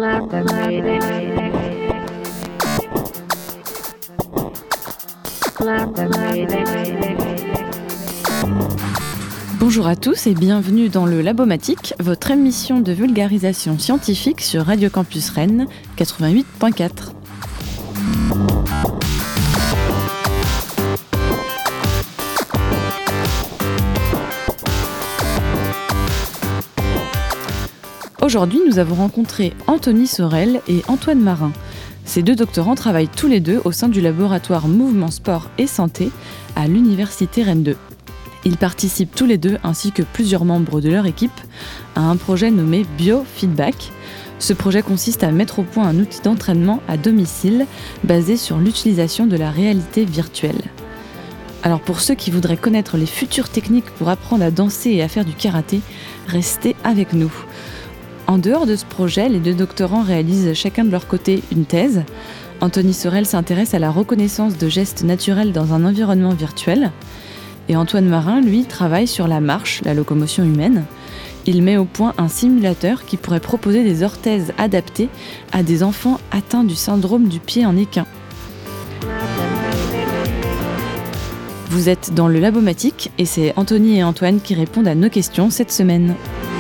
Bonjour à tous et bienvenue dans le Labomatique, votre émission de vulgarisation scientifique sur Radio Campus Rennes 88.4. Aujourd'hui, nous avons rencontré Anthony Sorel et Antoine Marin. Ces deux doctorants travaillent tous les deux au sein du laboratoire Mouvement, Sport et Santé à l'Université Rennes 2. Ils participent tous les deux, ainsi que plusieurs membres de leur équipe, à un projet nommé Biofeedback. Ce projet consiste à mettre au point un outil d'entraînement à domicile basé sur l'utilisation de la réalité virtuelle. Alors pour ceux qui voudraient connaître les futures techniques pour apprendre à danser et à faire du karaté, restez avec nous. En dehors de ce projet, les deux doctorants réalisent chacun de leur côté une thèse. Anthony Sorel s'intéresse à la reconnaissance de gestes naturels dans un environnement virtuel. Et Antoine Marin, lui, travaille sur la marche, la locomotion humaine. Il met au point un simulateur qui pourrait proposer des orthèses adaptées à des enfants atteints du syndrome du pied en équin. Vous êtes dans le Labomatique et c'est Anthony et Antoine qui répondent à nos questions cette semaine.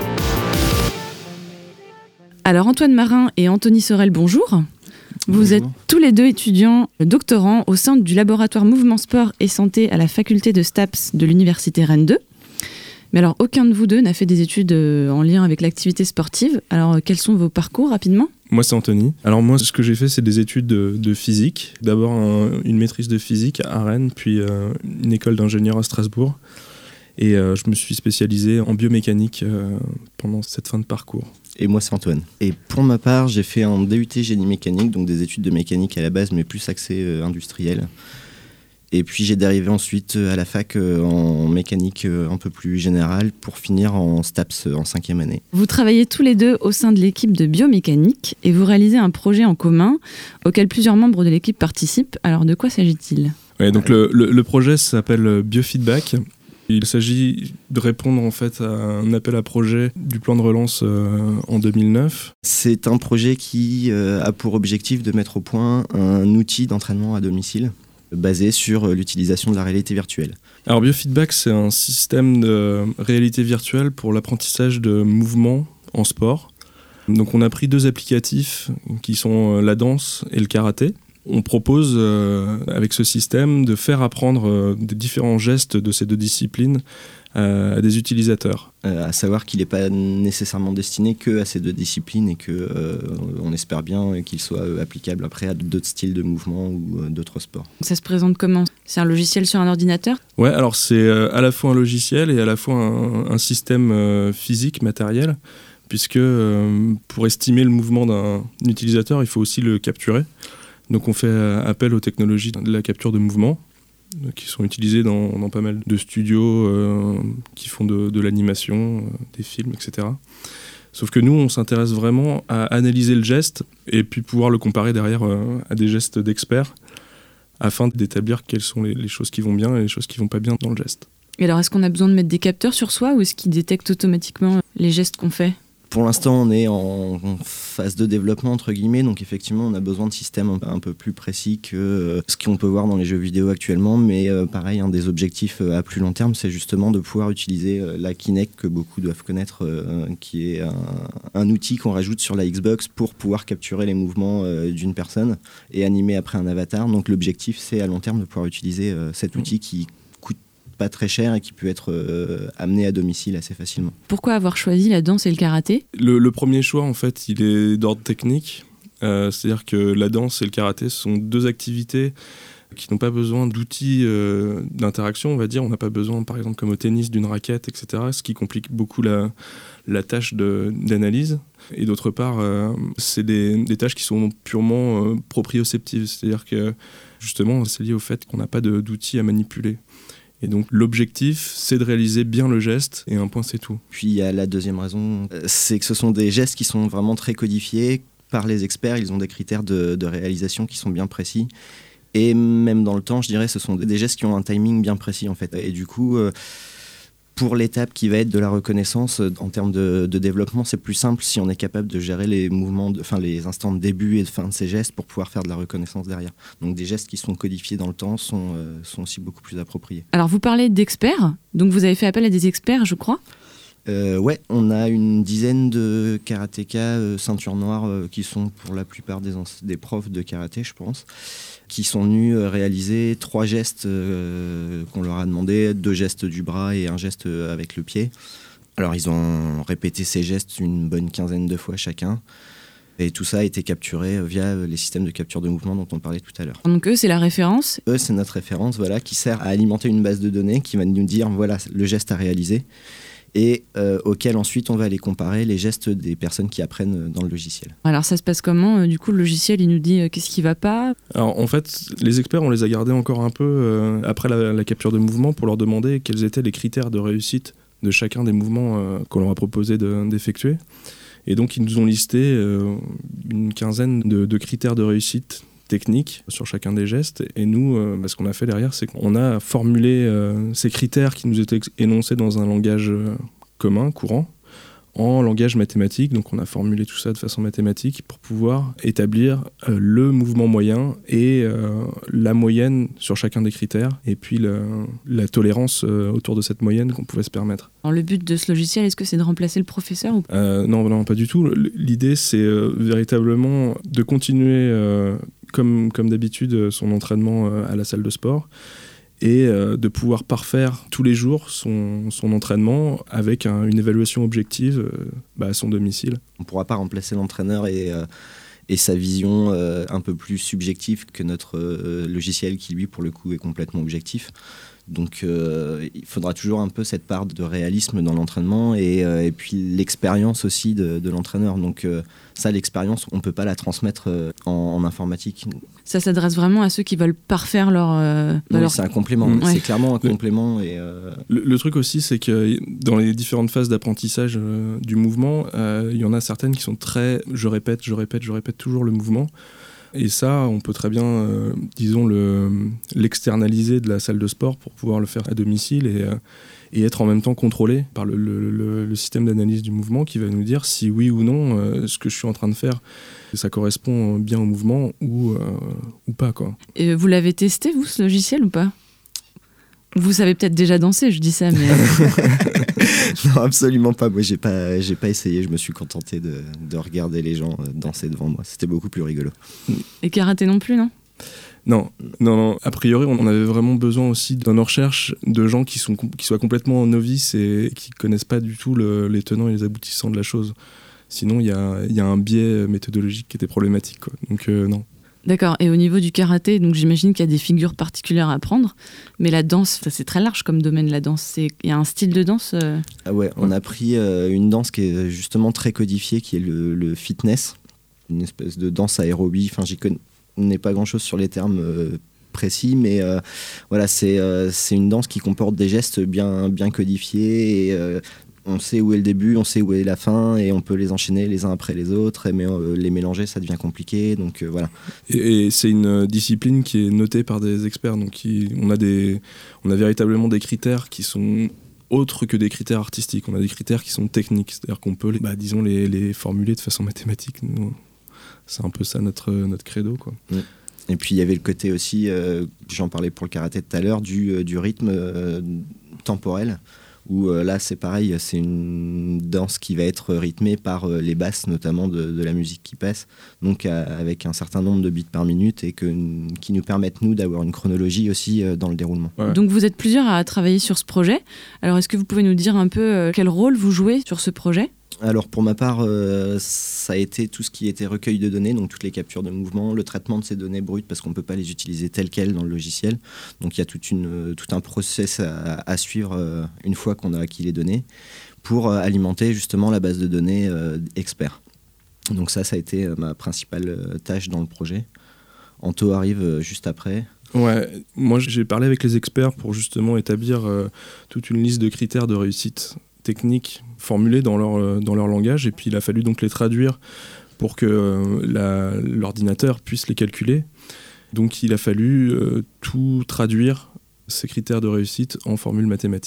Alors Antoine Marin et Anthony Sorel, bonjour. Vous êtes tous les deux étudiants doctorants au sein du laboratoire Mouvement, Sport et Santé à la faculté de STAPS de l'Université Rennes 2. Mais alors aucun de vous deux n'a fait des études en lien avec l'activité sportive. Alors quels sont vos parcours rapidement ? Moi c'est Anthony. Alors moi ce que j'ai fait c'est des études de physique. D'abord une maîtrise de physique à Rennes, puis une école d'ingénieur à Strasbourg. Et je me suis spécialisé en biomécanique pendant cette fin de parcours. Et moi, c'est Antoine. Et pour ma part, j'ai fait un DUT génie mécanique, donc des études de mécanique à la base, mais plus axé industriel. Et puis j'ai dérivé ensuite à la fac en mécanique un peu plus générale pour finir en STAPS en 5e année. Vous travaillez tous les deux au sein de l'équipe de biomécanique et vous réalisez un projet en commun auquel plusieurs membres de l'équipe participent. Alors de quoi s'agit-il ? Ouais, donc le projet s'appelle Biofeedback. Il s'agit de répondre en fait à un appel à projet du plan de relance en 2009. C'est un projet qui a pour objectif de mettre au point un outil d'entraînement à domicile basé sur l'utilisation de la réalité virtuelle. Alors Biofeedback, c'est un système de réalité virtuelle pour l'apprentissage de mouvements en sport. Donc on a pris deux applicatifs qui sont la danse et le karaté. On propose avec ce système de faire apprendre des différents gestes de ces deux disciplines à des utilisateurs. À savoir qu'il n'est pas nécessairement destiné qu'à ces deux disciplines et qu'on espère bien qu'il soit applicable après à d'autres styles de mouvement ou d'autres sports. Ça se présente comment ? C'est un logiciel sur un ordinateur ? Ouais, alors c'est à la fois un logiciel et à la fois un système physique, matériel, puisque pour estimer le mouvement d'un utilisateur, il faut aussi le capturer. Donc on fait appel aux technologies de la capture de mouvement qui sont utilisées dans pas mal de studios qui font de l'animation, des films, etc. Sauf que nous, on s'intéresse vraiment à analyser le geste et puis pouvoir le comparer derrière à des gestes d'experts afin d'établir quelles sont les choses qui vont bien et les choses qui vont pas bien dans le geste. Et alors, est-ce qu'on a besoin de mettre des capteurs sur soi ou est-ce qu'ils détectent automatiquement les gestes qu'on fait ? Pour l'instant, on est en phase de développement, entre guillemets, donc effectivement, on a besoin de systèmes un peu plus précis que ce qu'on peut voir dans les jeux vidéo actuellement, mais pareil, un des objectifs à plus long terme, c'est justement de pouvoir utiliser la Kinect, que beaucoup doivent connaître, qui est un outil qu'on rajoute sur la Xbox pour pouvoir capturer les mouvements d'une personne et animer après un avatar. Donc l'objectif, c'est à long terme de pouvoir utiliser cet outil qui pas très cher et qui peut être amené à domicile assez facilement. Pourquoi avoir choisi la danse et le karaté ? Le premier choix, en fait, il est d'ordre technique. C'est-à-dire que la danse et le karaté sont deux activités qui n'ont pas besoin d'outils d'interaction, on va dire. On n'a pas besoin, par exemple, comme au tennis, d'une raquette, etc., ce qui complique beaucoup la tâche d'analyse. Et d'autre part, c'est des tâches qui sont purement proprioceptives. C'est-à-dire que, justement, c'est lié au fait qu'on n'a pas d'outils à manipuler. Et donc l'objectif, c'est de réaliser bien le geste, et un point, c'est tout. Puis il y a la deuxième raison, c'est que ce sont des gestes qui sont vraiment très codifiés par les experts. Ils ont des critères de réalisation qui sont bien précis. Et même dans le temps, je dirais, ce sont des gestes qui ont un timing bien précis, en fait. Et du coup, Pour l'étape qui va être de la reconnaissance, en termes de développement, c'est plus simple si on est capable de gérer les mouvements, les instants de début et de fin de ces gestes pour pouvoir faire de la reconnaissance derrière. Donc des gestes qui sont codifiés dans le temps sont aussi beaucoup plus appropriés. Alors vous parlez d'experts, donc vous avez fait appel à des experts, je crois. Ouais, on a une dizaine de karatékas ceinture noire qui sont pour la plupart des profs de karaté, je pense, qui sont venus réaliser 3 gestes qu'on leur a demandé, 2 gestes du bras et un geste avec le pied. Alors ils ont répété ces gestes une bonne quinzaine de fois chacun. Et tout ça a été capturé via les systèmes de capture de mouvement dont on parlait tout à l'heure. Donc eux, c'est la référence. Eux, c'est notre référence, voilà, qui sert à alimenter une base de données qui va nous dire voilà le geste à réaliser. Et auquel ensuite on va aller comparer les gestes des personnes qui apprennent dans le logiciel. Alors ça se passe comment ? Du coup, le logiciel, il nous dit qu'est-ce qui va pas ? Alors en fait, les experts, on les a gardés encore un peu après la capture de mouvement pour leur demander quels étaient les critères de réussite de chacun des mouvements qu'on leur a proposé d'effectuer. Et donc ils nous ont listé une quinzaine de critères de réussite technique sur chacun des gestes, et nous, ce qu'on a fait derrière, c'est qu'on a formulé ces critères qui nous étaient énoncés dans un langage commun, courant, en langage mathématique. Donc on a formulé tout ça de façon mathématique pour pouvoir établir le mouvement moyen et la moyenne sur chacun des critères, et puis la tolérance autour de cette moyenne qu'on pouvait se permettre. Alors le but de ce logiciel, est-ce que c'est de remplacer le professeur ou... Non, pas du tout. L'idée, c'est véritablement de continuer comme d'habitude son entraînement à la salle de sport, et de pouvoir parfaire tous les jours son entraînement avec une évaluation objective à son domicile. On ne pourra pas remplacer l'entraîneur et sa vision un peu plus subjective que notre logiciel qui, lui, pour le coup, est complètement objectif. Donc il faudra toujours un peu cette part de réalisme dans l'entraînement et puis l'expérience aussi de l'entraîneur. Donc ça, l'expérience, on ne peut pas la transmettre en informatique. Ça s'adresse vraiment à ceux qui veulent parfaire leur... Oui, c'est un complément. C'est clairement un complément. Et le truc aussi, c'est que dans les différentes phases d'apprentissage du mouvement, il y en a certaines qui sont très... Je répète toujours le mouvement. Et ça, on peut très bien, l'externaliser de la salle de sport pour pouvoir le faire à domicile et être en même temps contrôlé par le système d'analyse du mouvement qui va nous dire si oui ou non ce que je suis en train de faire, ça correspond bien au mouvement ou pas, quoi. Et vous l'avez testé, vous, ce logiciel, ou pas ? Vous savez peut-être déjà danser, je dis ça, mais... Non, absolument pas. Moi, j'ai pas essayé. Je me suis contenté de regarder les gens danser devant moi. C'était beaucoup plus rigolo. Et karaté non plus, non ? Non. A priori, on avait vraiment besoin aussi dans nos recherches de gens qui soient complètement novices et qui connaissent pas du tout les tenants et les aboutissants de la chose. Sinon, il y a un biais méthodologique qui était problématique, quoi. Donc non. D'accord, et au niveau du karaté, donc j'imagine qu'il y a des figures particulières à apprendre, mais la danse, c'est très large comme domaine, la danse. Il y a un style de danse Ah ouais, on a pris une danse qui est justement très codifiée, qui est le fitness, une espèce de danse aérobie. Enfin, j'y connais pas grand-chose sur les termes précis, mais voilà, c'est une danse qui comporte des gestes bien codifiés et... on sait où est le début, on sait où est la fin, et on peut les enchaîner les uns après les autres, mais les mélanger, ça devient compliqué, donc voilà. Et c'est une discipline qui est notée par des experts, donc on a véritablement des critères qui sont autres que des critères artistiques. On a des critères qui sont techniques, c'est-à-dire qu'on peut les formuler de façon mathématique. Nous, c'est un peu ça notre credo, quoi. Et puis il y avait le côté aussi, j'en parlais pour le karaté tout à l'heure, du rythme temporel, où là c'est pareil, c'est une danse qui va être rythmée par les basses notamment de la musique qui passe, donc avec un certain nombre de beats par minute et qui nous permettent nous d'avoir une chronologie aussi dans le déroulement. Ouais. Donc vous êtes plusieurs à travailler sur ce projet, alors est-ce que vous pouvez nous dire un peu quel rôle vous jouez sur ce projet ? Alors pour ma part, ça a été tout ce qui était recueil de données, donc toutes les captures de mouvements, le traitement de ces données brutes parce qu'on ne peut pas les utiliser telles quelles dans le logiciel. Donc il y a tout un process à suivre une fois qu'on a acquis les données pour alimenter justement la base de données expert. Donc ça a été ma principale tâche dans le projet. Anto arrive juste après. Ouais, moi j'ai parlé avec les experts pour justement établir toute une liste de critères de réussite techniques formulés dans leur langage, et puis il a fallu donc les traduire pour que l'ordinateur puisse les calculer. Donc il a fallu tout traduire, ces critères de réussite, en formules mathématiques.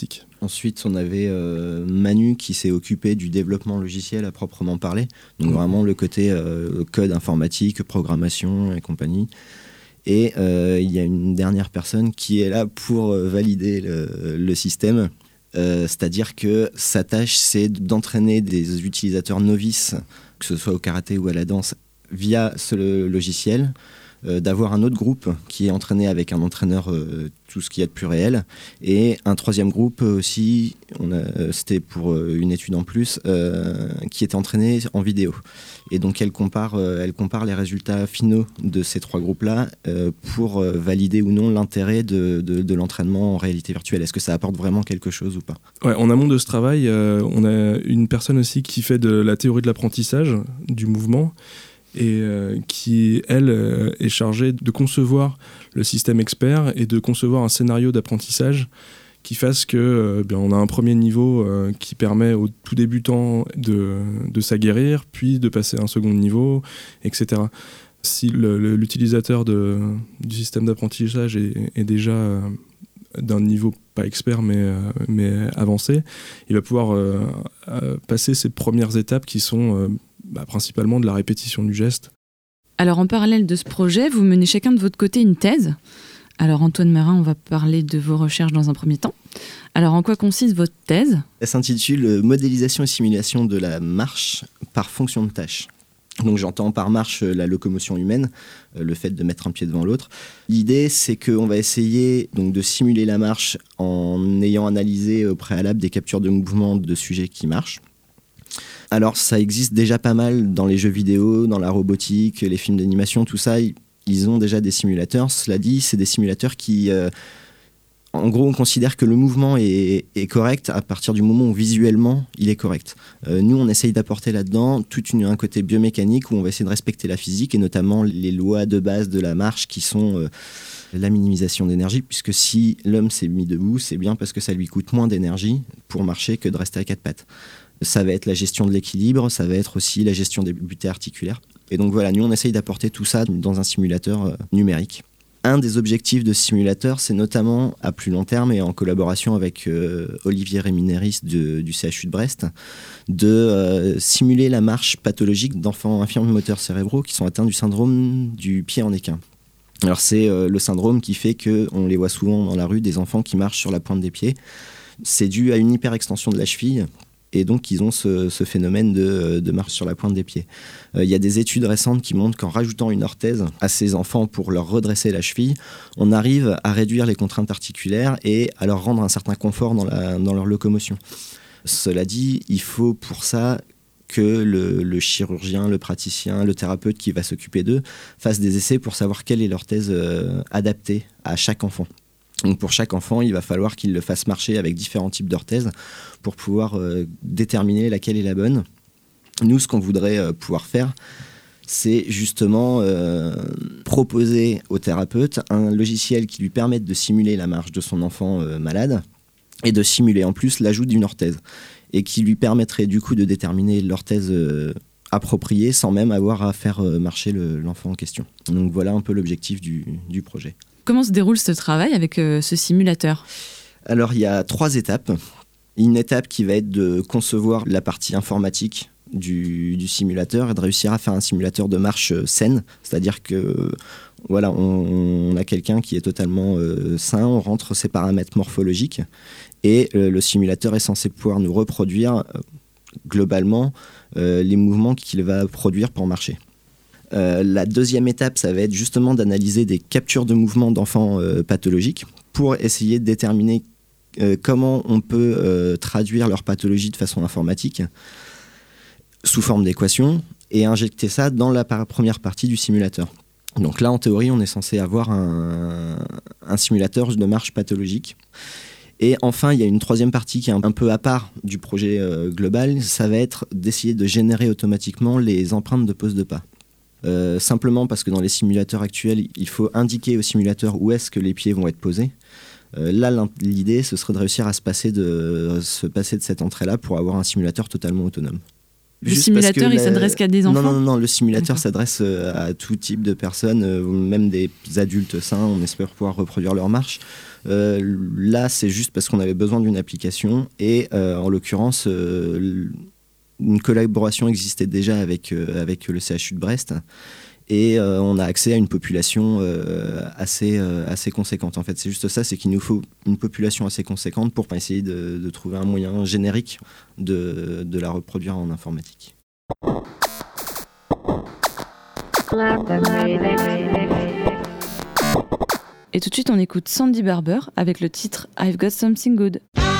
Ensuite, on avait Manu qui s'est occupé du développement logiciel à proprement parler. Donc vraiment le côté code informatique, programmation et compagnie. Et il y a une dernière personne qui est là pour valider le système. C'est-à-dire que sa tâche, c'est d'entraîner des utilisateurs novices, que ce soit au karaté ou à la danse, via ce logiciel, d'avoir un autre groupe qui est entraîné avec un entraîneur, tout ce qu'il y a de plus réel, et un troisième groupe aussi, c'était pour une étude en plus, qui était entraîné en vidéo. Et donc elle compare les résultats finaux de ces trois groupes-là pour valider ou non l'intérêt de l'entraînement en réalité virtuelle. Est-ce que ça apporte vraiment quelque chose ou pas ? Ouais, en amont de ce travail, on a une personne aussi qui fait de la théorie de l'apprentissage, du mouvement, et qui, elle, est chargée de concevoir le système expert et de concevoir un scénario d'apprentissage qui fasse que on a un premier niveau qui permet aux tout débutants de s'aguerrir, puis de passer à un second niveau, etc. Si l'utilisateur du système d'apprentissage est déjà d'un niveau pas expert mais avancé, il va pouvoir passer ces premières étapes qui sont principalement de la répétition du geste. Alors en parallèle de ce projet, vous menez chacun de votre côté une thèse. Alors Antoine Marin, on va parler de vos recherches dans un premier temps. Alors en quoi consiste votre thèse ? Elle s'intitule « Modélisation et simulation de la marche par fonction de tâche ». Donc j'entends par marche la locomotion humaine, le fait de mettre un pied devant l'autre. L'idée, c'est qu'on va essayer donc, de simuler la marche en ayant analysé au préalable des captures de mouvement de sujets qui marchent. Alors ça existe déjà pas mal dans les jeux vidéo, dans la robotique, les films d'animation, tout ça, ils ont déjà des simulateurs. Cela dit, c'est des simulateurs qui... en gros, on considère que le mouvement est correct à partir du moment où visuellement, il est correct. Nous, on essaye d'apporter là-dedans un côté biomécanique où on va essayer de respecter la physique et notamment les lois de base de la marche qui sont la minimisation d'énergie, puisque si l'homme s'est mis debout, c'est bien parce que ça lui coûte moins d'énergie pour marcher que de rester à quatre pattes. Ça va être la gestion de l'équilibre, ça va être aussi la gestion des butées articulaires. Et donc voilà, nous on essaye d'apporter tout ça dans un simulateur numérique. Un des objectifs de ce simulateur, c'est notamment à plus long terme et en collaboration avec Olivier Réminéris du CHU de Brest, de simuler la marche pathologique d'enfants infirmes moteurs cérébraux qui sont atteints du syndrome du pied en équin. Alors c'est le syndrome qui fait qu'on les voit souvent dans la rue, des enfants qui marchent sur la pointe des pieds. C'est dû à une hyperextension de la cheville. Et donc, ils ont ce phénomène de marche sur la pointe des pieds. Il y a des études récentes qui montrent qu'en rajoutant une orthèse à ces enfants pour leur redresser la cheville, on arrive à réduire les contraintes articulaires et à leur rendre un certain confort dans leur locomotion. Cela dit, il faut pour ça que le chirurgien, le praticien, le thérapeute qui va s'occuper d'eux fasse des essais pour savoir quelle est l'orthèse adaptée à chaque enfant. Donc pour chaque enfant, il va falloir qu'il le fasse marcher avec différents types d'orthèses pour pouvoir déterminer laquelle est la bonne. Nous, ce qu'on voudrait pouvoir faire, c'est justement proposer au thérapeute un logiciel qui lui permette de simuler la marche de son enfant malade et de simuler en plus l'ajout d'une orthèse et qui lui permettrait du coup de déterminer l'orthèse appropriée sans même avoir à faire marcher l'enfant en question. Donc voilà un peu l'objectif du projet. Comment se déroule ce travail avec ce simulateur ? Alors, il y a 3 étapes. Une étape qui va être de concevoir la partie informatique du simulateur et de réussir à faire un simulateur de marche saine. C'est-à-dire que voilà, on a quelqu'un qui est totalement sain, on rentre ses paramètres morphologiques et le simulateur est censé pouvoir nous reproduire globalement les mouvements qu'il va produire pour marcher. La deuxième étape, ça va être justement d'analyser des captures de mouvements d'enfants pathologiques pour essayer de déterminer comment on peut traduire leur pathologie de façon informatique sous forme d'équations et injecter ça dans la première partie du simulateur. Donc là, en théorie, on est censé avoir un simulateur de marche pathologique. Et enfin, il y a une troisième partie qui est un peu à part du projet global, ça va être d'essayer de générer automatiquement les empreintes de pose de pas. Simplement parce que dans les simulateurs actuels, il faut indiquer au simulateur où est-ce que les pieds vont être posés. Là, l'idée, ce serait de réussir à se passer de cette entrée-là pour avoir un simulateur totalement autonome. Le simulateur, il s'adresse qu'à des enfants ? Non, le simulateur s'adresse à tout type de personnes, même des adultes sains, on espère pouvoir reproduire leur marche. Là, c'est juste parce qu'on avait besoin d'une application et en l'occurrence, une collaboration existait déjà avec le CHU de Brest et on a accès à une population assez conséquente. En fait, c'est juste ça, c'est qu'il nous faut une population assez conséquente pour essayer de trouver un moyen générique de la reproduire en informatique. Et tout de suite, on écoute Sandy Barber avec le titre I've Got Something Good.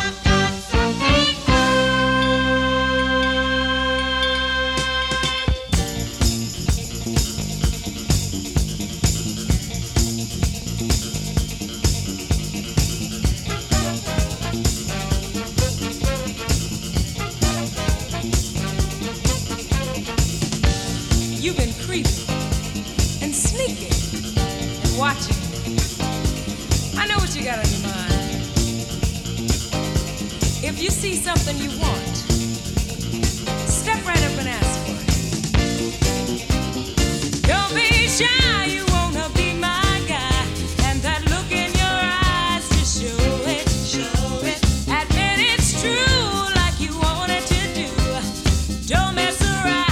You've been creeping and sneaking and watching. I know what you got on your mind. If you see something you want, step right up and ask for it. Don't be shy, you wanna be my guy. And that look in your eyes, just show it, show it. Admit it's true, like you wanted to do. Don't mess around.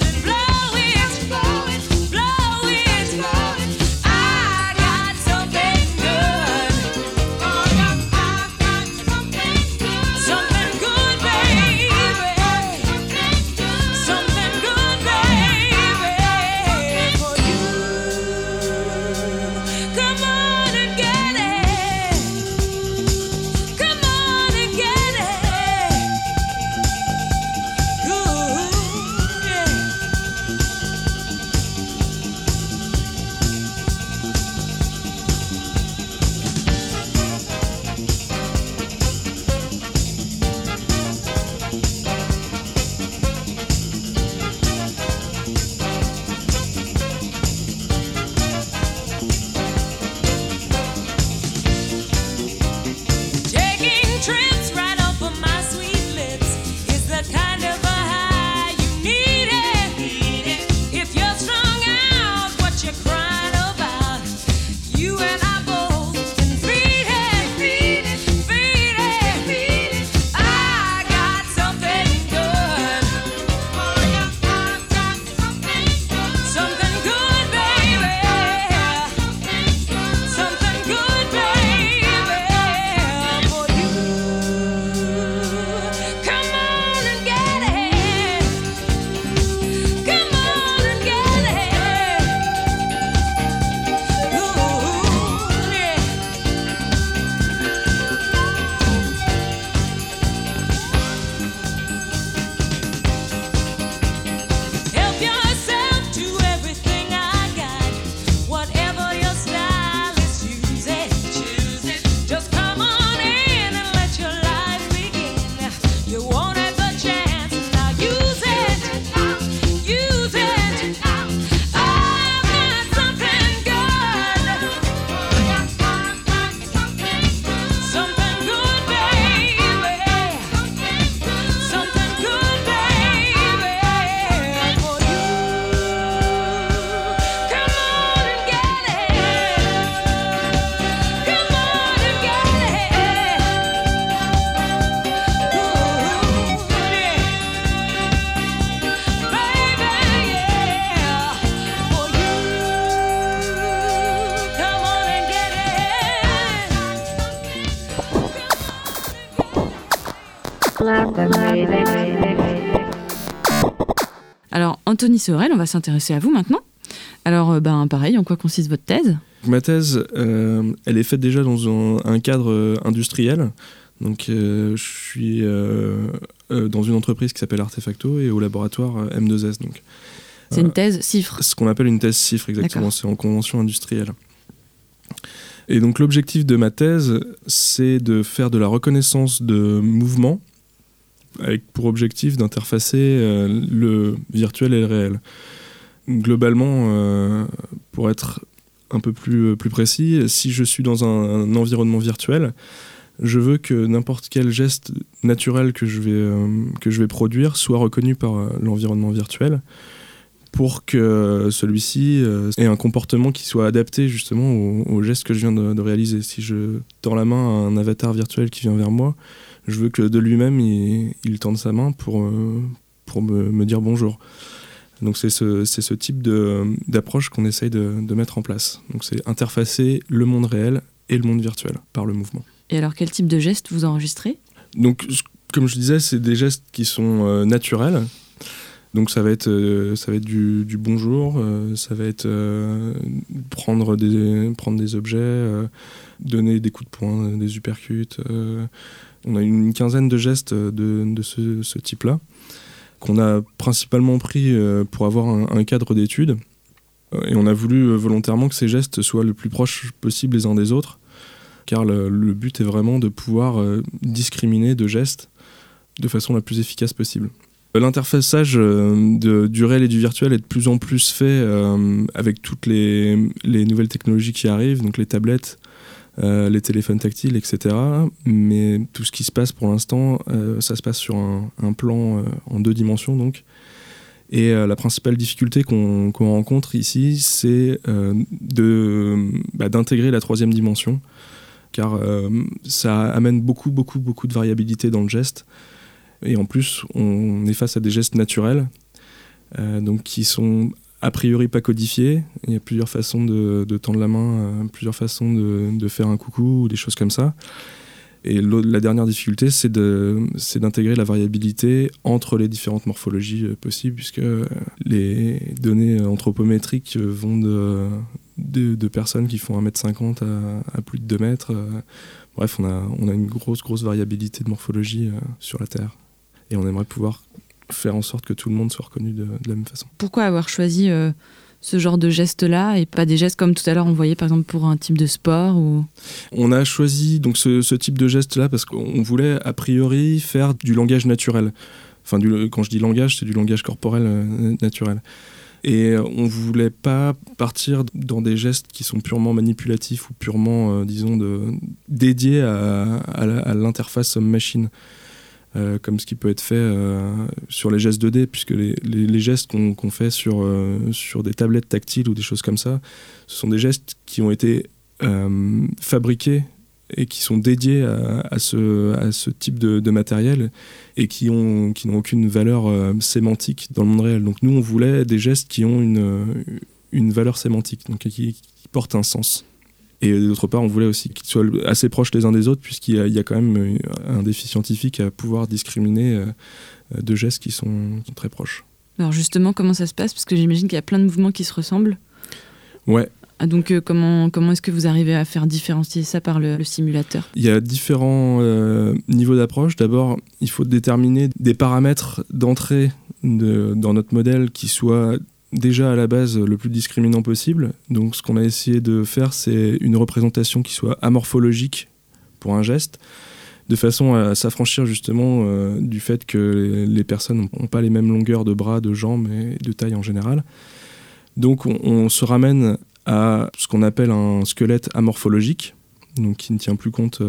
Alors, Anthony Sorel, on va s'intéresser à vous maintenant. Alors, pareil, en quoi consiste votre thèse ? Ma thèse, elle est faite déjà dans un cadre industriel. Donc, je suis dans une entreprise qui s'appelle Artefacto et au laboratoire M2S. Donc, c'est une thèse CIFRE. Ce qu'on appelle une thèse CIFRE, exactement. D'accord. C'est en convention industrielle. Et donc, l'objectif de ma thèse, c'est de faire de la reconnaissance de mouvements avec pour objectif d'interfacer le virtuel et le réel. Globalement, pour être un peu plus précis, si je suis dans un environnement virtuel, Je veux que n'importe quel geste naturel que je vais produire soit reconnu par l'environnement virtuel pour que celui-ci ait un comportement qui soit adapté justement au geste que je viens de réaliser. Si je tends la main à un avatar virtuel qui vient vers moi, je veux que de lui-même, il tende sa main pour me dire bonjour. Donc c'est ce type d'approche qu'on essaye de mettre en place. Donc c'est interfacer le monde réel et le monde virtuel par le mouvement. Et alors, quel type de gestes vous enregistrez ? Donc, comme je disais, c'est des gestes qui sont naturels. Donc ça va être du bonjour, ça va être prendre des objets, donner des coups de poing, des uppercuts. On a une quinzaine de gestes de ce type-là, qu'on a principalement pris pour avoir un cadre d'étude. Et on a voulu volontairement que ces gestes soient le plus proches possible les uns des autres, car le but est vraiment de pouvoir discriminer de gestes de façon la plus efficace possible. L'interfaçage du réel et du virtuel est de plus en plus fait avec toutes les nouvelles technologies qui arrivent, donc les tablettes, les téléphones tactiles, etc. Mais tout ce qui se passe pour l'instant, ça se passe sur un plan en 2 dimensions. Donc. Et la principale difficulté qu'on rencontre ici, c'est d'intégrer la 3e dimension, car ça amène beaucoup de variabilité dans le geste. Et en plus, on est face à des gestes naturels, donc qui sont a priori pas codifiés. Il y a plusieurs façons de tendre la main, plusieurs façons de faire un coucou ou des choses comme ça. Et la dernière difficulté, c'est d'intégrer la variabilité entre les différentes morphologies possibles, puisque les données anthropométriques vont de personnes qui font 1m50 à plus de 2 mètres. Bref, on a une grosse variabilité de morphologie sur la Terre. Et on aimerait pouvoir faire en sorte que tout le monde soit reconnu de la même façon. Pourquoi avoir choisi ce genre de gestes-là et pas des gestes comme tout à l'heure on voyait par exemple pour un type de sport ou... On a choisi donc ce type de geste-là parce qu'on voulait a priori faire du langage naturel. Enfin, quand je dis langage, c'est du langage corporel naturel. Et on ne voulait pas partir dans des gestes qui sont purement manipulatifs ou purement, dédiés à l'interface homme-machine. Comme ce qui peut être fait sur les gestes 2D, puisque les gestes qu'on fait sur des tablettes tactiles ou des choses comme ça, ce sont des gestes qui ont été fabriqués et qui sont dédiés à ce type de matériel et qui n'ont aucune valeur sémantique dans le monde réel. Donc nous, on voulait des gestes qui ont une valeur sémantique, donc qui portent un sens. Et d'autre part, on voulait aussi qu'ils soient assez proches les uns des autres, puisqu'il y a quand même un défi scientifique à pouvoir discriminer 2 gestes qui sont très proches. Alors justement, comment ça se passe ? Parce que j'imagine qu'il y a plein de mouvements qui se ressemblent. Ouais. Donc comment est-ce que vous arrivez à faire différencier ça par le simulateur ? Il y a différents niveaux d'approche. D'abord, il faut déterminer des paramètres d'entrée dans notre modèle qui soient déjà à la base le plus discriminant possible. Donc ce qu'on a essayé de faire, c'est une représentation qui soit amorphologique pour un geste, de façon à s'affranchir justement du fait que les personnes n'ont pas les mêmes longueurs de bras, de jambes et de taille en général. Donc on se ramène à ce qu'on appelle un squelette amorphologique, donc qui ne tient plus compte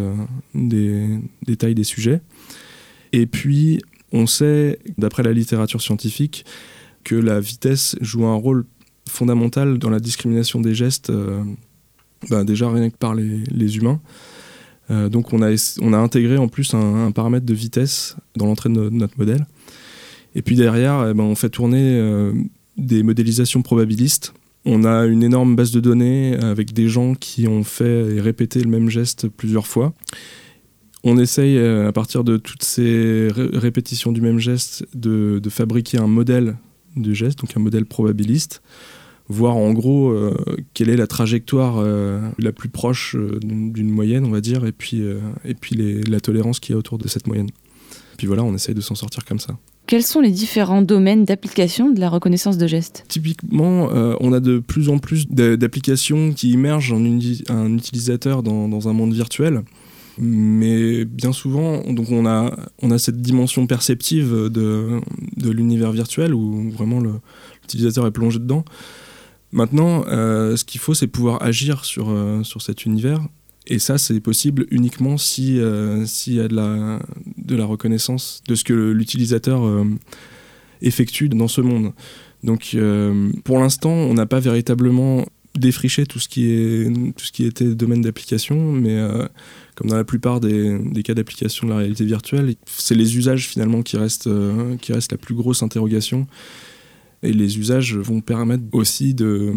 des tailles des sujets. Et puis on sait, d'après la littérature scientifique, que la vitesse joue un rôle fondamental dans la discrimination des gestes, déjà rien que par les humains. Donc on a intégré en plus un paramètre de vitesse dans l'entrée de notre modèle. Et puis derrière, on fait tourner des modélisations probabilistes. On a une énorme base de données avec des gens qui ont fait et répété le même geste plusieurs fois. On essaye, à partir de toutes ces répétitions du même geste, de fabriquer un modèle de geste, donc un modèle probabiliste, voir en gros quelle est la trajectoire la plus proche d'une moyenne, on va dire, et puis la tolérance qu'il y a autour de cette moyenne. Puis voilà, on essaye de s'en sortir comme ça. Quels sont les différents domaines d'application de la reconnaissance de gestes ? Typiquement, on a de plus en plus d'applications qui immergent un utilisateur dans un monde virtuel. Mais bien souvent, donc on a cette dimension perceptive de l'univers virtuel où vraiment l'utilisateur est plongé dedans. Maintenant, ce qu'il faut, c'est pouvoir agir sur cet univers Et ça, c'est possible uniquement s'il y a de la reconnaissance de ce que l'utilisateur effectue dans ce monde. Donc, pour l'instant, on n'a pas véritablement défriché tout ce qui était domaine d'application, mais comme dans la plupart des cas d'application de la réalité virtuelle, c'est les usages finalement qui restent la plus grosse interrogation. Et les usages vont permettre aussi de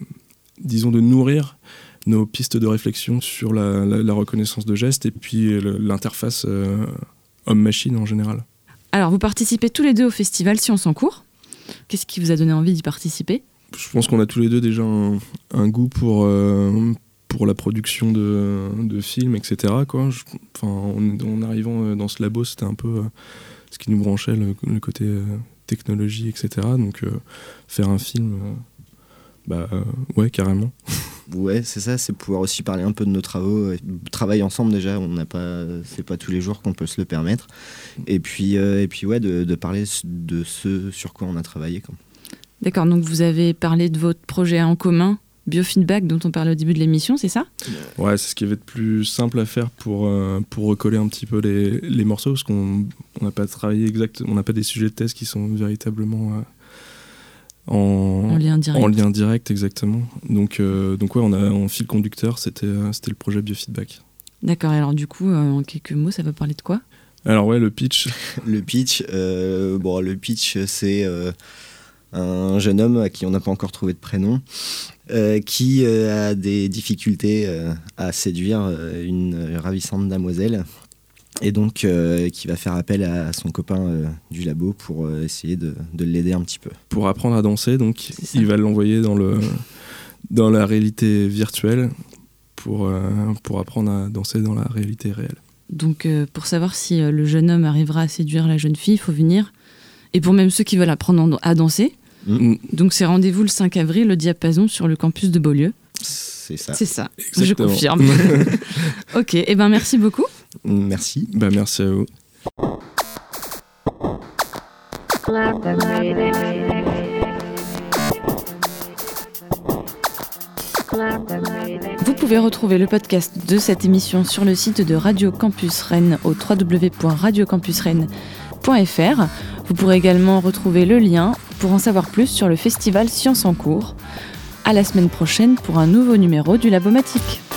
nourrir nos pistes de réflexion sur la reconnaissance de gestes et puis l'interface homme-machine en général. Alors, vous participez tous les deux au festival Science en cours. Qu'est-ce qui vous a donné envie d'y participer ? Je pense qu'on a tous les deux déjà un goût pour la production de films, etc. Quoi. En arrivant dans ce labo, c'était un peu ce qui nous branchait, le côté technologie, etc. Donc, faire un film... ouais, carrément. Ouais, c'est ça, c'est pouvoir aussi parler un peu de nos travaux, travailler ensemble déjà, c'est pas tous les jours qu'on peut se le permettre. Et puis ouais, de parler de ce sur quoi on a travaillé. Quoi. D'accord, donc vous avez parlé de votre projet en commun, Biofeedback, dont on parlait au début de l'émission, c'est ça ? Ouais, c'est ce qui avait de plus simple à faire pour recoller un petit peu les morceaux, parce qu'on n'a pas travaillé exactement, on n'a pas des sujets de thèse qui sont véritablement... En lien direct, exactement. Donc ouais, en fil conducteur, c'était le projet Biofeedback. D'accord, alors du coup, en quelques mots, ça va parler de quoi ? Alors ouais, le pitch. Le pitch, c'est un jeune homme à qui on n'a pas encore trouvé de prénom, qui a des difficultés à séduire une ravissante damoiselle. Et donc, qui va faire appel à son copain du labo pour essayer de l'aider un petit peu. Pour apprendre à danser, donc il va l'envoyer dans la réalité virtuelle pour apprendre à danser dans la réalité réelle. Donc, pour savoir si le jeune homme arrivera à séduire la jeune fille, il faut venir. Et pour même ceux qui veulent apprendre à danser. Donc, c'est rendez-vous le 5 avril, au Diapason, sur le campus de Beaulieu. C'est ça. C'est ça, exactement. Je confirme. Ok, et ben merci beaucoup. Merci. Merci à vous. Vous pouvez retrouver le podcast de cette émission sur le site de Radio Campus Rennes au www.radiocampusrennes.fr. Vous pourrez également retrouver le lien pour en savoir plus sur le festival Science en cours. À la semaine prochaine pour un nouveau numéro du Labomatique.